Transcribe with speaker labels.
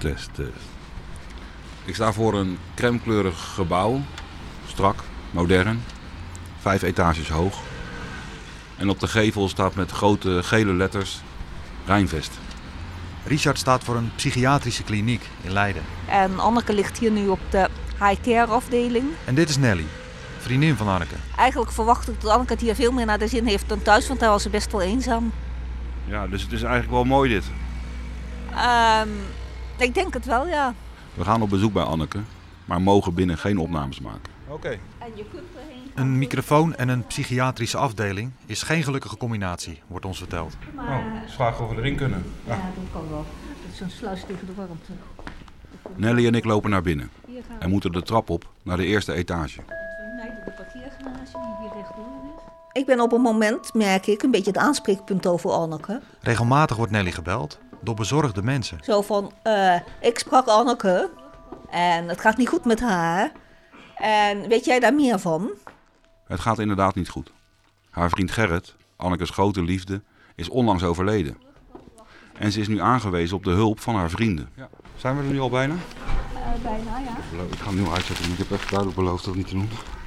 Speaker 1: Test. Ik sta voor een crèmekleurig gebouw. Strak, modern. 5 etages hoog. En op de gevel staat met grote gele letters Rijnvest.
Speaker 2: Richard staat voor een psychiatrische kliniek in Leiden.
Speaker 3: En Anneke ligt hier nu op de high-care afdeling.
Speaker 2: En dit is Nelly, vriendin van Anneke.
Speaker 3: Eigenlijk verwacht ik dat Anneke het hier veel meer naar de zin heeft dan thuis, want daar was ze best wel eenzaam.
Speaker 1: Ja, dus het is eigenlijk wel mooi dit.
Speaker 3: Ik denk het wel, ja.
Speaker 1: We gaan op bezoek bij Anneke, maar mogen binnen geen opnames maken.
Speaker 2: Oké.
Speaker 3: En je kunt erheen.
Speaker 2: Een microfoon en een psychiatrische afdeling is geen gelukkige combinatie, wordt ons verteld.
Speaker 1: Dus vragen of we erin kunnen.
Speaker 3: Ja, dat kan wel. Dat is een sluis tegen de warmte.
Speaker 1: Nelly en ik lopen naar binnen en moeten de trap op naar de eerste etage.
Speaker 3: We mijden de parkeergarage die hier rechtdoor is. Ik ben op een moment, merk ik, een beetje het aanspreekpunt over Anneke.
Speaker 2: Regelmatig wordt Nelly gebeld door bezorgde mensen.
Speaker 3: Zo van, ik sprak Anneke en het gaat niet goed met haar. En weet jij daar meer van?
Speaker 1: Het gaat inderdaad niet goed. Haar vriend Gerrit, Annekes grote liefde, is onlangs overleden. En ze is nu aangewezen op de hulp van haar vrienden. Ja. Zijn we er nu al bijna?
Speaker 3: Bijna, ja.
Speaker 1: Ik ga hem nu uitzetten. Ik heb echt duidelijk beloofd dat niet te doen.